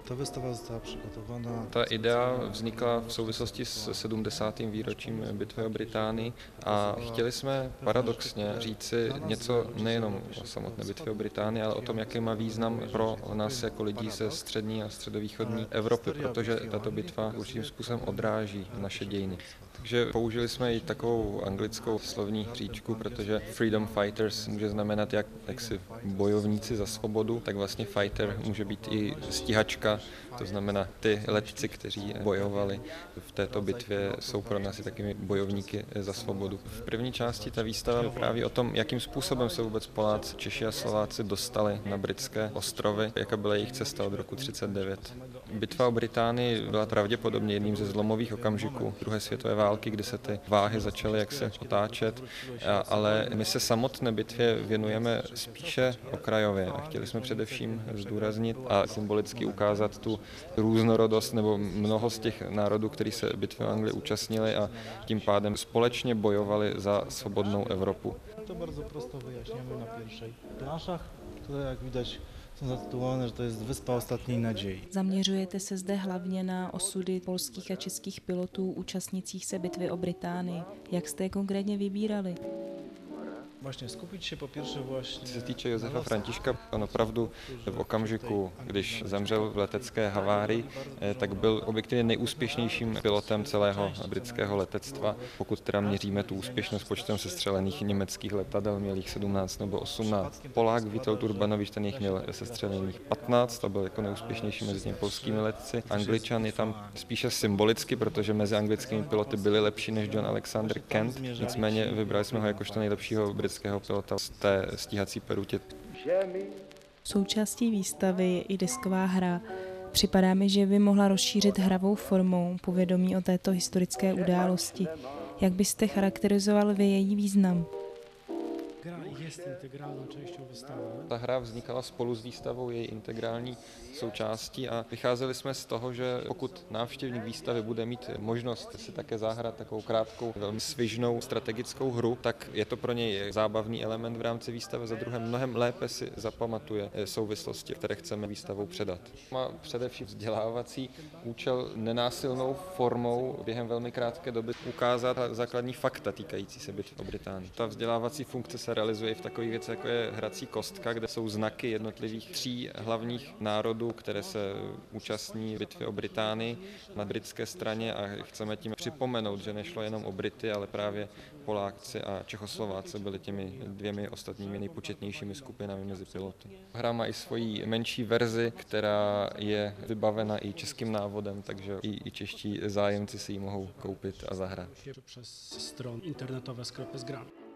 Ta wystawa została przygotowana. Ta idea vznikla v souvislosti s 70. výročím bitvy o Británii a chtěli jsme paradoxně říci něco nejenom o samotné bitvě o Británii, ale o tom, jaký má význam pro nás jako lidí ze střední a středovýchodní Evropy, protože tato bitva určitým způsobem odráží naše dějiny. Takže použili jsme i takovou anglickou slovní hříčku, protože freedom fighters může znamenat jak si bojovníci za svobodu, tak vlastně fighter může být i stíhačka, to znamená ty letci, kteří bojovali v této bitvě, jsou pro nás i takými bojovníky za svobodu. V první části ta výstava vypráví o tom, jakým způsobem se vůbec Poláci, Češi a Slováci dostali na britské ostrovy, jaká byla jejich cesta od roku 1939. Bitva o Británii byla pravděpodobně jedním ze zlomových okamžiků druhé světové války, kdy se ty váhy začaly jaksi otáčet, ale my se samotné bitvě věnujeme spíše okrajově a chtěli jsme především zdůraznit a symbolicky ukázat tu různorodost nebo mnohost těch národů, kteří se bitvy o Anglii účastnili a tím pádem společně bojovali za svobodnou Evropu. To bardzo prosto wyjaśniamy na pierwszej planszach, które jak widać są zatytułowane, że to jest Wyspa Ostatniej Nadziei. Zaměřujete se zde hlavně na osudy polských a českých pilotů účastnících se bitvy o Británii. Jak jste je konkrétně vybírali? Właśnie skupić się po pierwsze właśnie. Co se týče Josefa Františka, on opravdu v okamžiku, když zemřel v letecké havárii, tak byl objektivně nejúspěšnějším pilotem celého britského letectva. Pokud teda měříme tu úspěšnost počtem sestřelených německých letadel, měl jich 17 nebo 18. Polák Witold Urbanovič, ten jich měl sestřelených 15, to byl jako nejúspěšnější mezi těmi polskými letci. Angličan je tam spíše symbolicky, protože mezi anglickými piloty byli lepší než John Alexander Kent, nicméně vybrali jsme ho jakožto nejlepšího britského pilota z té stíhací perutě. Součástí výstavy je i desková hra. Připadá mi, že by mohla rozšířit hravou formou povědomí o této historické události. Jak byste charakterizoval vy její význam? Gra jest integralną częścią wystawy. Ta hra vznikala spolu s výstavou, její integrální součástí a vycházeli jsme z toho, že pokud návštěvník výstavy bude mít možnost si také zahrát takovou krátkou, velmi svižnou strategickou hru, tak je to pro něj zábavný element v rámci výstavy. Za druhé mnohem lépe si zapamatuje souvislosti, které chceme výstavou předat. Má především vzdělávací účel nenásilnou formou během velmi krátké doby ukázat základní fakta týkající se bitvy o Británii. Ta vzdělávací funkce se realizuje i v takových věcech, jako je hrací kostka, kde jsou znaky jednotlivých tří hlavních národů, které se účastní bitvy o Británii na britské straně a chceme tím připomenout, že nešlo jenom o Brity, ale právě Poláci a Čechoslováci byli těmi dvěmi ostatními nejpočetnějšími skupinami mezi piloty. Hra má i svoji menší verzi, která je vybavena i českým návodem, takže i čeští zájemci si ji mohou koupit a zahrát. Przez stron internetowe sklepy z grami.